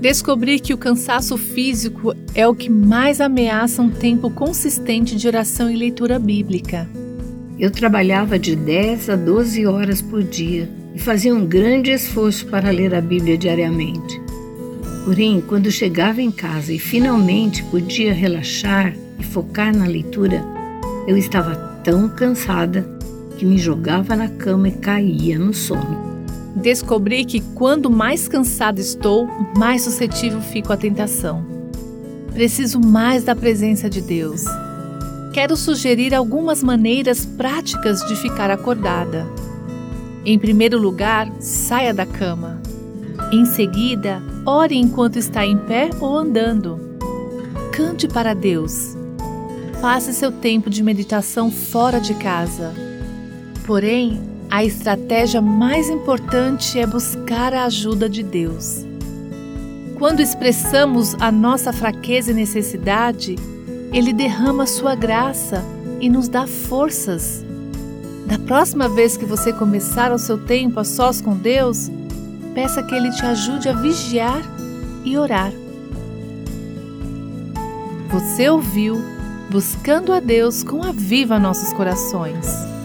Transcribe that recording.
Descobri que o cansaço físico é o que mais ameaça um tempo consistente de oração e leitura bíblica. Eu trabalhava de 10 a 12 horas por dia e fazia um grande esforço para ler a Bíblia diariamente. Porém, quando chegava em casa e finalmente podia relaxar e focar na leitura, eu estava tão cansada que me jogava na cama e caía no sono. Descobri que quando mais cansada estou, mais suscetível fico à tentação. Preciso mais da presença de Deus. Quero sugerir algumas maneiras práticas de ficar acordada. Em primeiro lugar, saia da cama. Em seguida, ore enquanto está em pé ou andando. Cante para Deus. Passe seu tempo de meditação fora de casa. Porém, a estratégia mais importante é buscar a ajuda de Deus. Quando expressamos a nossa fraqueza e necessidade, Ele derrama sua graça e nos dá forças. Da próxima vez que você começar o seu tempo a sós com Deus, peça que Ele te ajude a vigiar e orar. Você ouviu Buscando a Deus com Aviva Nossos Corações.